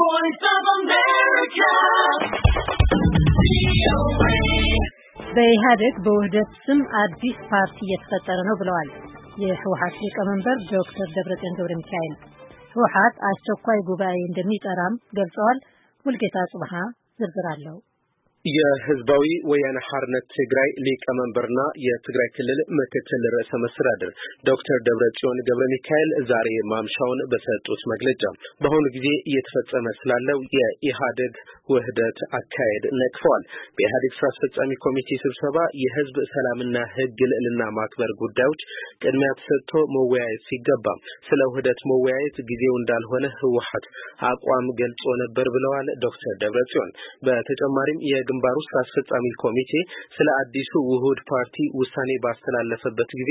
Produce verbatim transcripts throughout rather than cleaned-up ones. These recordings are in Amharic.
voice of America. በኢህአዴግ በውህደት ስም አዲስ ፓርቲ እየተፈጠረ ነው ብለዋል የህወሓት ሊቀመንበር ዶክተር ደብረጽዮን ገብረሚካኤል። ህወሓት አስቸኳይ ጉባኤ እንደሚጠራም ገልጸዋል። ሙልጌታ ጽብሃ ዝርዝር አለው። የህዝባዊ ወያነ ሓርነት ትግራይ ሊቀመንበርና የትግራይ ክልል ምክትል ርዕሰ መስተዳድር ዶክተር ደብረጽዮን ገብረሚካኤል ዛሬ ማምሻውን በሰጡት መግለጫ በአሁኑ ጊዜ እየተፈጸመ ስላለው የኢህአዴግ ውህደት አካሄድ ነቅፈዋል። በኢህአዴግ ስራ አስፈጻሚ ኮሚቴ ስብሰባ የህዝብ ሰላምና ህግ ልዕልና ማክበር ጉዳዮች ቅድሚያ ተሰጥቶ መወያየት ሲገባ ስለ ውህደት መወያየት ጊዜው እንዳልሆነ ህወሓት አቋም ገልጾ ነበር ብለዋል ዶክተር ደብረጽዮን። በተጨማሪም ግንባሩ ስራ አስፈጻሚ ኮሚቴ ስለ አዲሱ ውህድ ፓርቲ ውሳኔ ባስተላለፈበት ጊዜ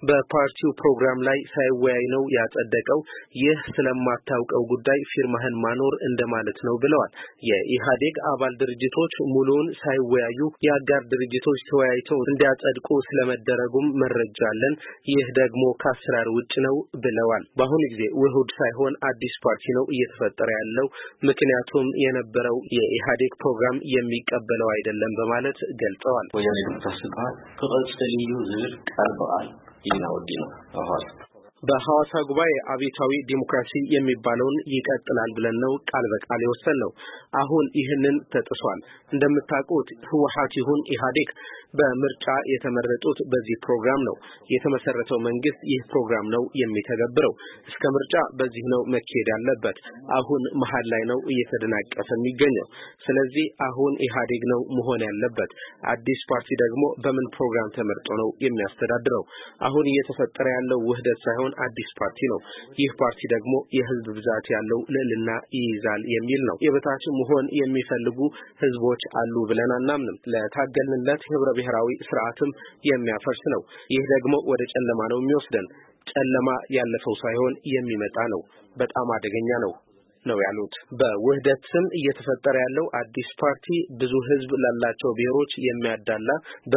በፓርቲው ፕሮግራም ላይ ሳይወያይ ነው ያጸደቀው። ይህ ስለማታውቀው ጉዳይ ፊርማህን ማኖር እንደማለት ነው ብለዋል። የኢህአዴግ አባል ድርጅቶች ሙሉውን ሳይወያዩ የአጋር ድርጅቶች ተወያይተው እንዲያጸድቁ ስለመደረጉም መረጃ አለን። ይህ ደግሞ ከአሰራር ውጭ ነው ብለዋል። በአሁኑ ጊዜ ውህድ ሳይሆን አዲስ ፓርቲ ነው እየተፈጠረ ያለው፣ ምክንያቱም የነበረው የኢህአዴግ ፕሮግራም የሚቀበል በለው አይደለም በማለት ገልጸዋል። ወያኔ ተስፋት ከቀጽልዩ ዝል ቀርበዋል ይናውዲ ነው አሁን በሐዋሳ ጉባኤ አብዮታዊ ዲሞክራሲ የሚባለውን ይቀጥላል ብለን ነው ቃል በቃል የወሰነው። አሁን ይህንን ተጥሷል። እንደምታውቁት ህወሓት ይሁን ኢህአዴግ በምርጫ የተመረጡት በዚህ ፕሮግራም ነው። የተመሰረተው መንግስት ይህ ፕሮግራም ነው የሚተገብረው። እስከ ምርጫ በዚህ ነው መካሄድ ያለበት። አሁን መሃል ላይ ነው እየተደናቀፈ የሚገኘው። ስለዚህ አሁን ኢህአዴግ ነው መሆን ያለበት። አዲስ ፓርቲ ደግሞ በምን ፕሮግራም ተመርጦ ነው የሚያስተዳድረው? አሁን እየተፈጠረ ያለው ውህደት ሳይሆን አዲስ ፓርቲ ነው። ይህ ፓርቲ ደግሞ የህዝብ ብዛት ያለው ልዕልና ይይዛል የሚል ነው። የበታች መሆን የሚፈልጉ ህዝቦች አሉ ብለን አናምንም። ለታገልንለት ህብረ ብሔራዊ ስርዓትም የሚያፈርስ ነው። ይህ ደግሞ ወደ ጨለማ ነው የሚወስደን። ጨለማ ያለፈው ሳይሆን የሚመጣ ነው። በጣም አደገኛ ነው ነው ያሉት። በውህደት ስም እየተፈጠረ ያለው አዲስ ፓርቲ ብዙ ህዝብ ላላቸው ብሔሮች የሚያዳላ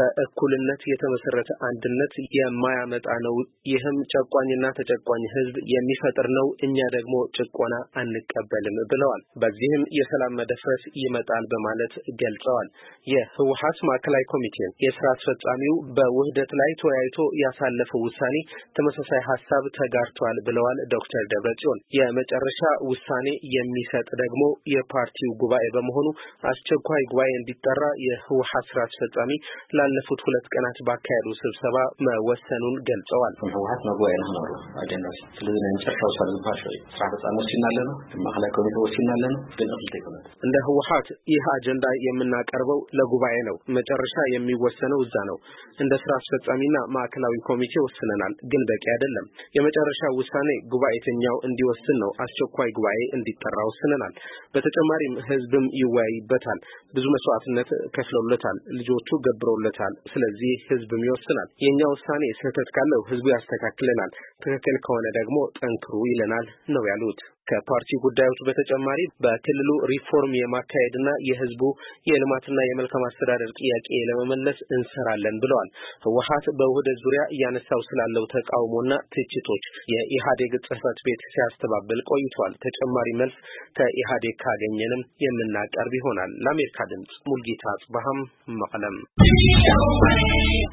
በእኩልነት የተመሰረተ አንድነት የማያመጣ ነው። ይህም ጨቋኝና ተጨቋኝ ህዝብ የሚፈጥር ነው። እኛ ደግሞ ጭቆና አንቀበልም ብለዋል። በዚህም የሰላም መደፍረስ ይመጣል በማለት ገልጸዋል። የህወሓት ማዕከላዊ ኮሚቴ የስራ አስፈጻሚው በውህደት ላይ ተወያይቶ ያሳለፈው ውሳኔ ተመሳሳይ ሐሳብ ተጋርቷል ብለዋል ዶክተር ደብረጽዮን። የመጨረሻ ውሳኔ የሚሰጥ ደግሞ የፓርቲው ጉባኤ በመሆኑ አስቸኳይ ጉባኤ እንዲጠራ የህወሓት ስራ አስፈጻሚ ላለፉት ሁለት ቀናት ባካሄዱ ስብሰባ መወሰኑን ገልጸዋል። ህወሓት መጓያ ነው ነው አጀንዳው ስለዚህ እንጨርሻው ሳልባሽ ስራ አስፈጻሚ ሲናለ ነው ማዕከላዊ ኮሚቴው ሲናለ ነው ግን አልተቀበለ እንደ ህወሓት ይህ አጀንዳ የምናቀርበው ለጉባኤ ነው። መጨረሻ የሚወሰነው እዛ ነው። እንደ ስራ አስፈጻሚና ማዕከላዊ ኮሚቴ ወስነናል፣ ግን በቂ አይደለም። የመጨረሻ ውሳኔ ጉባኤተኛው እንዲወስን ነው። አስቸኳይ ጉባኤ እንዲጠራ ወስነናል። በተጨማሪም ህዝብም ይወያይበታል። ብዙ መስዋዕትነት ከፍለውለታል፣ ልጆቹ ገብረውለታል። ስለዚህ ህዝብም ይወስናል። የኛ ውሳኔ ስህተት ካለው ህዝቡ ያስተካክለናል፣ ትክክል ከሆነ ደግሞ ጠንክሩ ይለናል ነው ያሉት። ከፓርቲ ጉዳዮች በተጨማሪ በክልሉ ሪፎርም የማካሄድና የህዝቡ የልማትና የመልካም አስተዳደር ጥያቄ ለመመለስ እንሰራለን ብለዋል። ህወሓት በውህደት ዙሪያ እያነሳው ስላለው ተቃውሞና ትችቶች የኢህአዴግ ጽህፈት ቤት ሲያስተባብል ቆይቷል። ተጨማሪ መልስ ከኢህአዴግ ካገኘንም የምናቀርብ ይሆናል። ለአሜሪካ ድምጽ ሙልጌታ ጽብሃም መቀለም